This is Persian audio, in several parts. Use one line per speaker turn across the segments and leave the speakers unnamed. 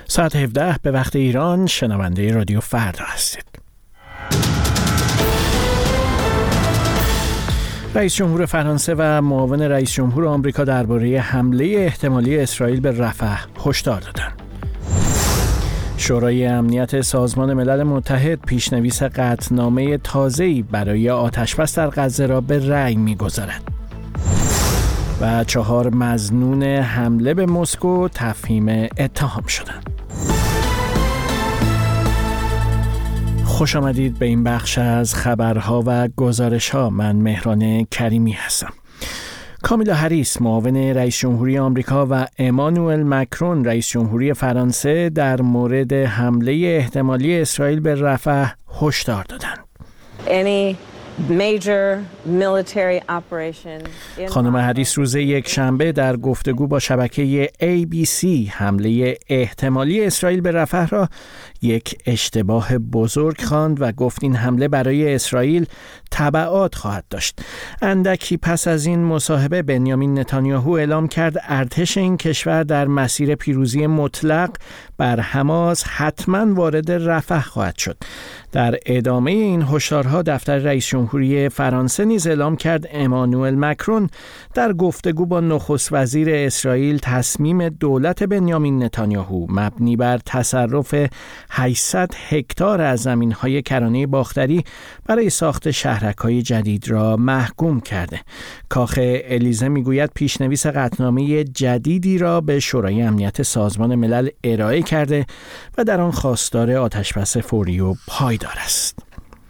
ساعت 17 به وقت ایران شنونده رادیو فردا هستید. رئیس جمهور فرانسه و معاون رئیس جمهور آمریکا درباره حمله احتمالی اسرائیل به رفح هشدار دادند. شورای امنیت سازمان ملل متحد پیشنویس قطعنامه تازه‌ای برای آتش‌بس در غزه را به رأی می‌گذارد. و 4 مظنون حمله به مسکو تفهیم اتهام شدند. خوش آمدید به این بخش از خبرها و گزارش‌ها. من مهران کریمی هستم. کامیلا هریس معاون رئیس جمهوری آمریکا و امانوئل مکرون رئیس جمهوری فرانسه در مورد حمله احتمالی اسرائیل به رفح هشدار دادند. خانم هریس روز یکشنبه در گفتگو با شبکه ABC حمله احتمالی اسرائیل به رفح را یک اشتباه بزرگ خواند و گفت این حمله برای اسرائیل تبعات خواهد داشت. اندکی پس از این مصاحبه بنیامین نتانیاهو اعلام کرد ارتش این کشور در مسیر پیروزی مطلق بر حماس حتما وارد رفح خواهد شد. در ادامه این هشدارها دفتر رئیس جمهوری فرانسه نیز اعلام کرد امانوئل مکرون در گفتگو با نخست وزیر اسرائیل تصمیم دولت بنیامین نتانیاهو مبنی بر تصرف 800 هکتار از زمین‌های کرانه باختری برای ساخت شهرک‌های جدید را محکوم کرده. کاخ الیزه میگوید پیشنویس قطعنامه جدیدی را به شورای امنیت سازمان ملل ارائه کرده و در آن خواستار آتش‌بس فوری و پایدار است.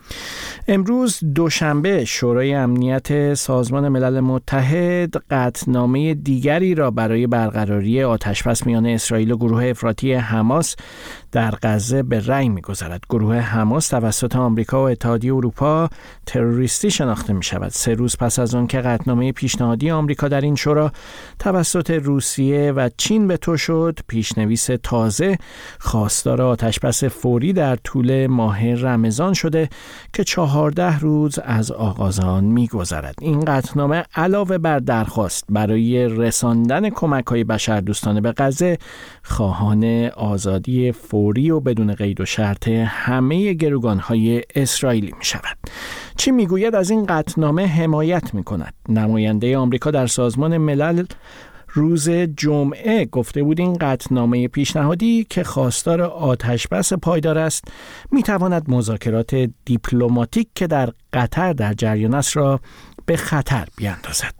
امروز دوشنبه شورای امنیت سازمان ملل متحد قطعنامه دیگری را برای برقراری آتش‌بس میان اسرائیل و گروه افراطی حماس در غزه به رأی می‌گذارد. گروه حماس توسط آمریکا و اتحادیه اروپا تروریستی شناخته می‌شود. 3 روز پس از آن که قطعنامه پیشنهادی آمریکا در این شورا توسط روسیه و چین به تو شد، پیشنویس تازه خواستار آتش‌بس فوری در طول ماه رمضان شده که 14 روز از آغاز آن می‌گذرد. این قطعنامه علاوه بر درخواست برای رساندن کمک‌های بشردوستانه به غزه، خواهان آزادی فوری و بدون قید و شرط همه گروگان‌های اسرائیلی می‌شود. چین میگوید از این قطعنامه حمایت می‌کند. نماینده آمریکا در سازمان ملل روز جمعه گفته بود این قطعنامه پیشنهادی که خواستار آتش‌بس پایدار است می‌تواند مذاکرات دیپلماتیک که در قطر در جریان است را به خطر بیاندازد.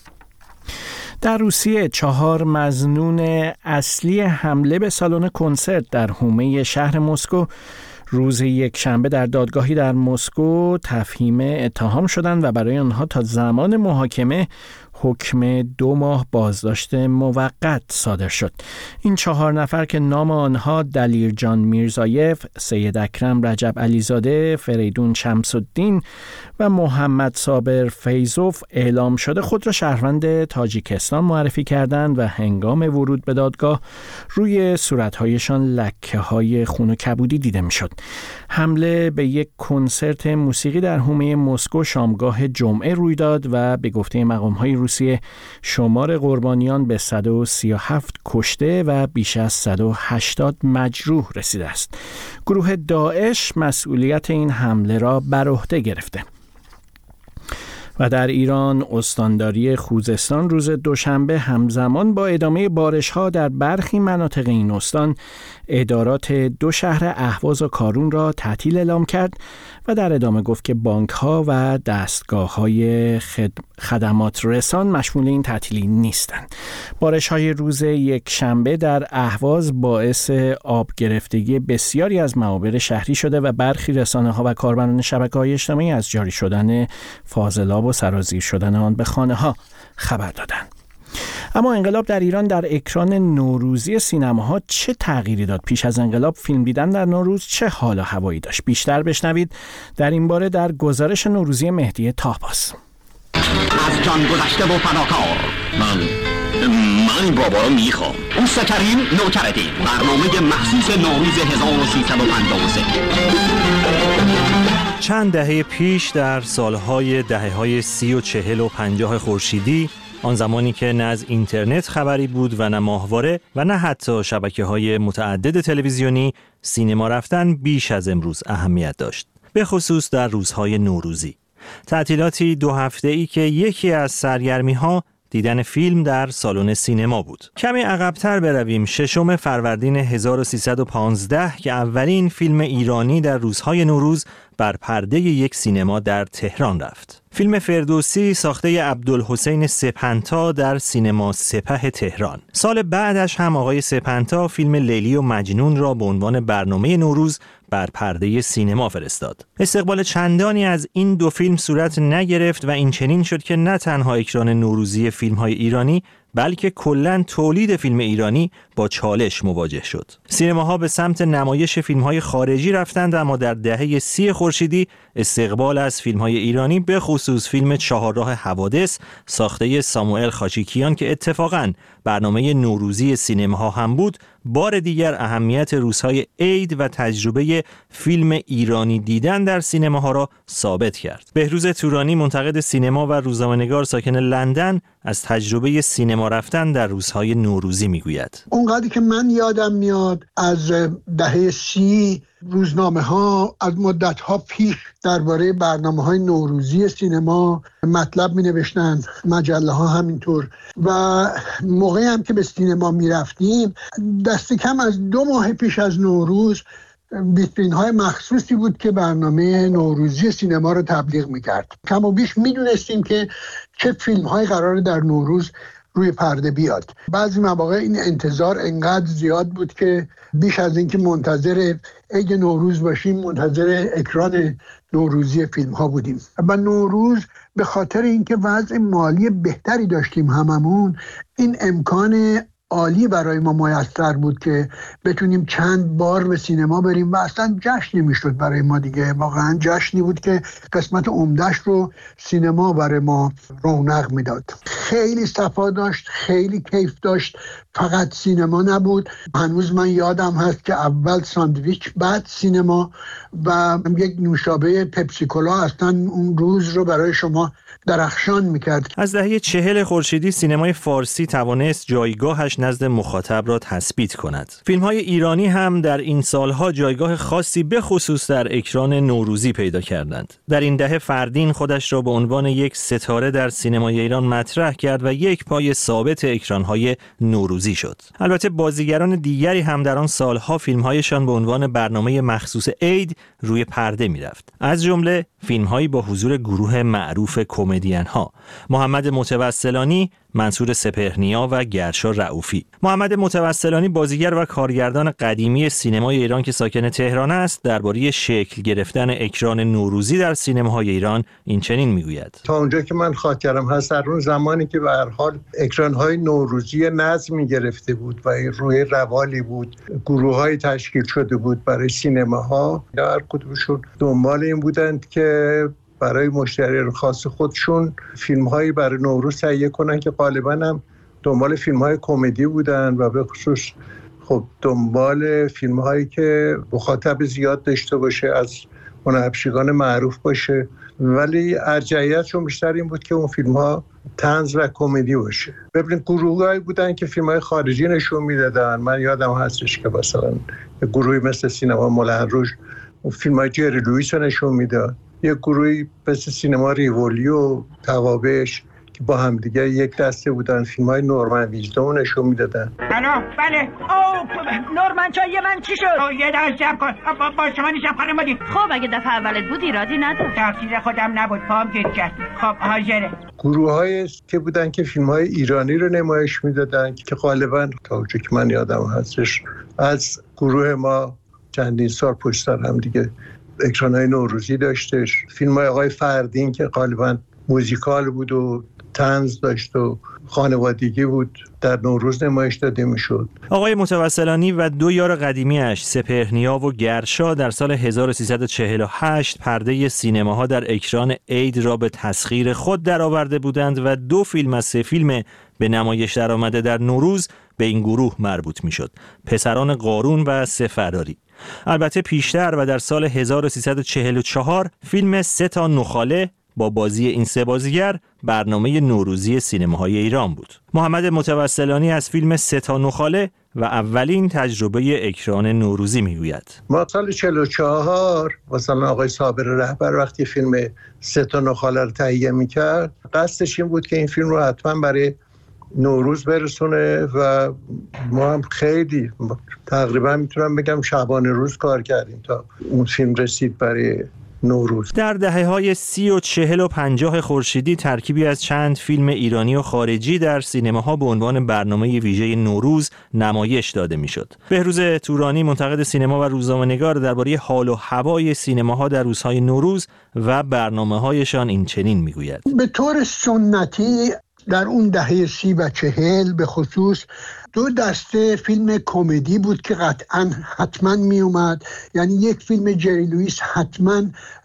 در روسیه 4 مظنون اصلی حمله به سالن کنسرت در حومه شهر مسکو روز یکشنبه در دادگاهی در مسکو تفهیم اتهام شدند و برای آنها تا زمان محاکمه حکم 2 ماه بازداشت موقت صادر شد. این 4 نفر که نام آنها دلیرجان میرزایف، سید اکرم رجب علیزاده، فریدون شمس‌الدین و محمد صابر فیضوف اعلام شده خود را شهروند تاجیکستان معرفی کردند و هنگام ورود به دادگاه روی صورت‌هایشان لکه‌های خون و کبودی دیده می‌شد. حمله به یک کنسرت موسیقی در حومه مسکو شامگاه جمعه روی داد و به گفته مقام‌های روسیه شمار قربانیان به 137 کشته و بیش از 180 مجروح رسیده است. گروه داعش مسئولیت این حمله را بر عهده گرفته. و در ایران استانداری خوزستان روز دوشنبه همزمان با ادامه بارش‌ها در برخی مناطق این استان ادارات 2 شهر اهواز و کارون را تعطیل اعلام کرد و در ادامه گفت که بانک‌ها و دستگاه‌های خدمات رسان مشمول این تعطیلی نیستند. بارش‌های روز یکشنبه در اهواز باعث آب گرفتگی بسیاری از معابر شهری شده و برخی رسانه‌ها و کاربران شبکه‌های اجتماعی از جاری شدن فاضلاب و سرازیر شدن آن به خانه‌ها خبر دادند. اما انقلاب در ایران در اکران نوروزی سینماها چه تغییری داد؟ پیش از انقلاب فیلم دیدن در نوروز چه حال و هوایی داشت؟ بیشتر بشنوید در این باره در گزارش نوروزی مهدی طاهباز.
از جان گذشته و فداکار من بابا رو میخوام. اون سکرین نوکرتی برنامه مخصوص نوروز 1353.
چند دهه پیش در سالهای دهه‌های 30 و 40 و 50 خورشیدی
آن زمانی که نه از اینترنت خبری بود و نه ماهواره و نه حتی شبکه‌های متعدد تلویزیونی، سینما رفتن بیش از امروز اهمیت داشت، به خصوص در روزهای نوروزی. تعطیلاتی 2 هفته‌ای که یکی از سرگرمی‌ها دیدن فیلم در سالن سینما بود. کمی عقب‌تر برویم، 6 فروردین 1315 که اولین فیلم ایرانی در روزهای نوروز بر پرده یک سینما در تهران رفت. فیلم فردوسی ساخته عبدالحسین سپهتا در سینما سپه تهران. سال بعدش هم آقای سپهتا فیلم لیلی و مجنون را به عنوان برنامه نوروز بر پرده سینما فرستاد. استقبال چندانی از این 2 فیلم صورت نگرفت و این چنین شد که نه تنها اکران نوروزی فیلم‌های ایرانی بلکه کلاً تولید فیلم ایرانی با چالش مواجه شد. سینماها به سمت نمایش فیلم‌های خارجی رفتند، اما در دهه 30 خورشیدی استقبال از فیلم‌های ایرانی به خصوص فیلم چهارراه حوادث ساخته ساموئل خاچیکیان که اتفاقاً برنامه نوروزی سینماها هم بود، بار دیگر اهمیت روزهای عید و تجربه فیلم ایرانی دیدن در سینماها را ثابت کرد. بهروز تورانی، منتقد سینما و روزنامه‌نگار ساکن لندن، از تجربه سینما رفتن در روزهای نوروزی میگوید.
اونقدری که من یادم میاد از دهه 30 روزنامه‌ها از مدت‌ها پیش درباره برنامه‌های نوروزی سینما مطلب می‌نوشتن، مجله‌ها همینطور، و موقعی هم که به سینما می‌رفتیم دست کم از 2 ماه پیش از نوروز ویترین‌های مخصوصی بود که برنامه نوروزی سینما رو تبلیغ می‌کرد. کم و بیش می‌دونستیم که چه فیلم‌هایی قراره در نوروز روی پرده بیاد. بعضی مواقع این انتظار انقدر زیاد بود که بیش از اینکه منتظر عید نوروز باشیم منتظر اکران نوروزی فیلم ها بودیم. و نوروز به خاطر اینکه وضع مالی بهتری داشتیم هممون، این امکان عالی برای ما میسر بود که بتونیم چند بار به سینما بریم و اصلا جشنی میشد برای ما دیگه. واقعا جشنی بود که قسمت عمده‌اش رو سینما برای ما رونق میداد. خیلی صفا داشت، خیلی کیف داشت. فقط سینما نبود، هنوز من یادم هست که اول ساندویچ بعد سینما و یک نوشابه پپسی کولا اصلا اون روز رو برای شما درخشان میکرد.
از دهه 40 خورشیدی سینمای فارسی توانست جایگاهش نزد مخاطب را تثبیت کند. فیلم‌های ایرانی هم در این سالها جایگاه خاصی به خصوص در اکران نوروزی پیدا کردند. در این دهه فردین خودش را به عنوان یک ستاره در سینمای ایران مطرح کرد و یک پای ثابت اکران‌های نوروزی شد. البته بازیگران دیگری هم در آن سالها فیلم‌هایشان به عنوان برنامه مخصوص عید روی پرده می‌رفت. از جمله فیلم‌هایی با حضور گروه معروف کمدین‌ها: محمد متوسلانی، منصور سپهرنیا و گرشا رؤوفی. محمد متوسلانی بازیگر و کارگردان قدیمی سینمای ایران که ساکن تهران است، درباره شکل گرفتن اکران نوروزی در سینماهای ایران این چنین میگوید:
تا اونجا که من خاطرم هست، در اون زمانی که به هر حال اکران‌های نوروزی نظمی گرفته بود و روی روالی بود، گروه‌های تشکیل شده بود برای سینماها، هر کدومشون دنبال این بودند که برای مشتریان خاص خودشون فیلم‌هایی برای نوروز تهیه کنن که غالباً هم دنبال فیلم‌های کمدی بودن و به خصوص خب دنبال فیلم‌هایی که مخاطب زیاد داشته باشه، از هنرپیشگان معروف باشه، ولی ارجحیتشون بیشتر این بود که اون فیلم‌ها طنز و کمدی باشه. ببینید گروه‌هایی بودن که فیلم‌های خارجی نشون میدادن. من یادم هستش که مثلا گروهی مثل سینما مولن روژ فیلم‌های جری لوئیس نشون میداد. یک گروهی مثل سینما ریولی و توابعش که با هم دیگه یک دسته بودن، فیلم‌های نورمن ویزدون نشون میدادن.
الو بله. نورمن چای من چی شد؟ یه دقیقه صبر کن. با شما نیشم خانم بودی.
خب اگه دفعه اولت بود ایرادی نداره.
تقصیر خودم نبود، پام گیر کرد. خب حاضره.
گروه‌هایی که بودن که فیلم‌های ایرانی رو نمایش میدادن که غالباً تا اونجا که من یادم هستش از گروه ما چندین سال پشت سر هم دیگه اکران‌های نوروزی داشتش. فیلم‌های آقای فردین که غالباً موزیکال بود و طنز داشت و خانوادگی بود، در نوروز نمایش داده میشد.
آقای متوسلانی و 2 یار قدیمی‌اش سپهرنیا و گرشا در سال 1348 پرده سینماها در اکران عید را به تسخیر خود درآورده بودند و 2 فیلم از 3 فیلم به نمایش درآمده در نوروز به این گروه مربوط میشد: پسران قارون و 3 فراری. البته پیشتر و در سال 1344 فیلم 3 تا نخاله
با بازی این سه بازیگر برنامه نوروزی سینماهای ایران بود. محمد متوسلانی از فیلم سه تا نخاله و اولین تجربه اکران نوروزی میگوید.
ما سال 44 مثلا آقای صابر رهبر وقتی فیلم سه تا نخاله رو تهیه میکرد، قصدش این بود که این فیلم رو حتما برای نوروز برسونه و ما هم خیلی تقریبا میتونم بگم شبانه روز کار کردیم تا اون فیلم رسید برای نوروز.
در دهه‌های 30 و 40 و 50 خورشیدی ترکیبی از چند فیلم ایرانی و خارجی در سینماها به عنوان برنامه ویژه نوروز نمایش داده میشد. بهروز تورانی منتقد سینما و روزنامه‌نگار درباره حال و هوای سینماها در روزهای نوروز و برنامه‌هایشان این چنین میگوید.
به طور سنتی در اون دهه 30 و 40 به خصوص 2 دسته فیلم کمدی بود که قطعا حتما می اومد. یعنی یک فیلم جری لوئیس حتما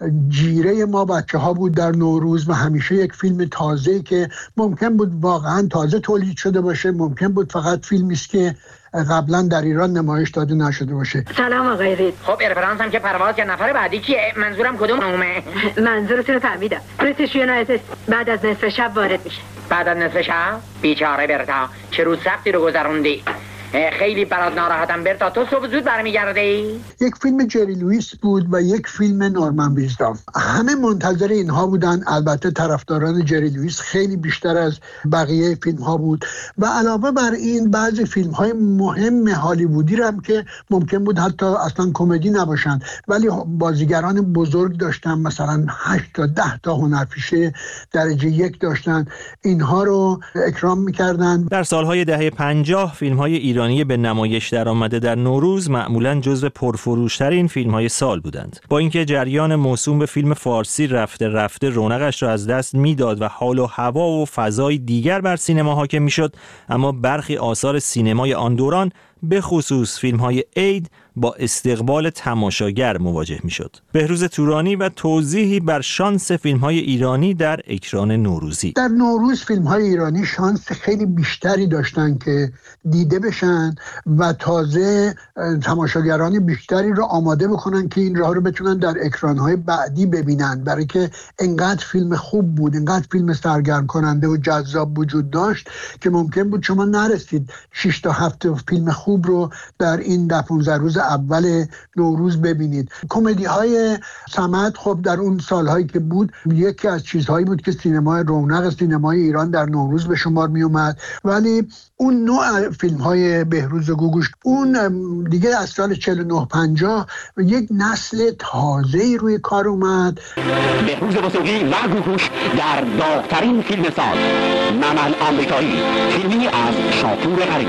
جیره ما بچه ها بود در نوروز و همیشه یک فیلم تازه که ممکن بود واقعا تازه تولید شده باشه، ممکن بود فقط فیلمی است که قبلا در ایران نمایش داده نشده باشه.
سلام آقای رید.
خب ارفرانس هم که پرواز که نفر بعدی کیه؟ منظورم کدوم نومه؟
منظورتون رو فهمیدم. بریتیش یونایتد بعد از نصف شب وارد میشه.
بعد از نصف شب؟ بیچاره برتا، چه روز سختی رو گذروندی. خیلی برات ناراحتم برتا، تو صبح زود برمیگردی؟
یک فیلم جری لوئیس بود و یک فیلم نورمن ویزدام. همه منتظر اینها بودن. البته طرفداران جری لوئیس خیلی بیشتر از بقیه فیلم ها بود و علاوه بر این بعضی فیلم های مهم هالیوودی رو هم که ممکن بود حتی اصلا کمدی نباشن ولی بازیگران بزرگ داشتن، مثلا 8 تا 10 تا هنرپیشه درجه 1 داشتن، اینها رو اکرام میکردن.
در سالهای دهه 50 فیلم های ایرانی به نمایش درآمده در نوروز معمولاً جزو پرفروش‌ترین فیلم‌های سال بودند. با اینکه جریان موسوم به فیلم فارسی رفته رونقش را از دست میداد و حال و هوا و فضای دیگر بر سینما حاکم میشد، اما برخی آثار سینمای آن دوران به خصوص فیلم‌های عید با استقبال تماشاگر مواجه میشد. بهروز تورانی و توضیحی بر شانس فیلم‌های ایرانی در اکران نوروزی.
در نوروز فیلم‌های ایرانی شانس خیلی بیشتری داشتن که دیده بشن و تازه تماشاگران بیشتری رو آماده بکنن که این راه رو بتونن در اکران‌های بعدی ببینن، برای که انقدر فیلم خوب بود، انقدر فیلم سرگرم کننده و جذاب وجود داشت که ممکن بود شما نرسید 6 تا 7 فیلم خوب رو در این 10-15 روز اول نوروز ببینید. کمدی های صمد خب در اون سالهایی که بود یکی از چیزهایی بود که سینمای رونق سینمای ایران در نوروز به شمار می اومد، ولی اون نوع فیلم های بهروز گوگوش اون دیگه از سال 49-50 یک نسل تازه‌ای روی کار اومد.
بهروز وثوقی و گوگوش در داغ‌ترین فیلم سال، ممل آمریکایی، فیلمی از شاپور غریب.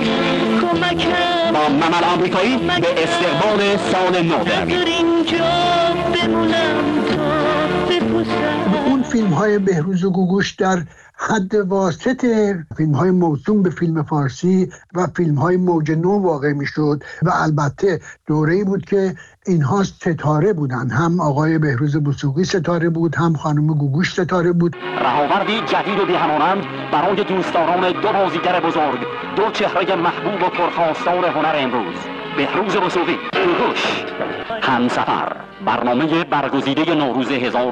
با ممل آمریکایی به استقبال سال نو بروید.
اون فیلم های بهروز گوگوش در حد واسط فیلم های موسوم به فیلم فارسی و فیلم های موج نو واقع می شد و البته دوره‌ای بود که اینها ستاره بودن. هم آقای بهروز وثوقی ستاره بود، هم خانم گوگوش ستاره بود.
رهاوردی جدید و بی‌همانند برای دوستداران 2 بازیگر بزرگ، 2 چهره محبوب و پرخواستار هنر امروز. بهروز وثوقی، گوگوش، همسفر، برنامه برگزیده نوروز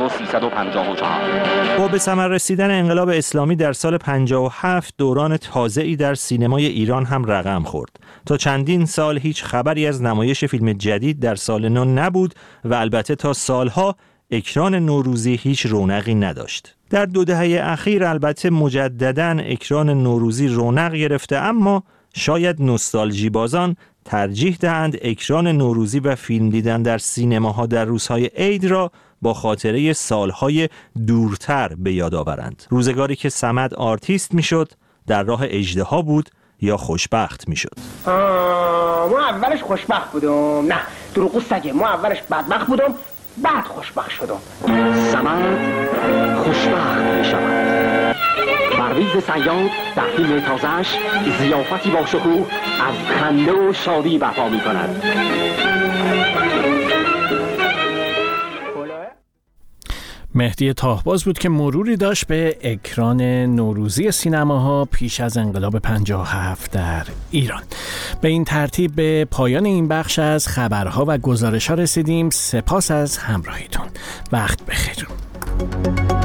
1354.
با به ثمر رسیدن انقلاب اسلامی در سال 57 دوران تازه‌ای در سینمای ایران هم رقم خورد. تا چندین سال هیچ خبری از نمایش فیلم جدید در سال نو نبود و البته تا سالها اکران نوروزی هیچ رونقی نداشت. در 2 دهه اخیر البته مجدداً اکران نوروزی رونق گرفته، اما شاید نوستالژی بازان ترجیح دهند اکران نوروزی و فیلم دیدن در سینماها در روزهای عید را با خاطره سالهای دورتر به یاد آورند. روزگاری که صمد آرتیست میشد، در راه اژدها بود یا خوشبخت میشد.
ما اولش خوشبخت بودم. نه دروغ سگه، ما اولش بدبخت بودم بعد خوشبخت شدم.
صمد خوشبخت میشود. پرویز صیاد در فیلم تازه‌اش ضیافتی با شکوه از خنده و شادی برپا می‌کند.
مهدی تاهباز بود که مروری داشت به اکران نوروزی سینماها پیش از انقلاب 57 در ایران. به این ترتیب به پایان این بخش از خبرها و گزارش‌ها رسیدیم. سپاس از همراهیتون. وقت بخیر.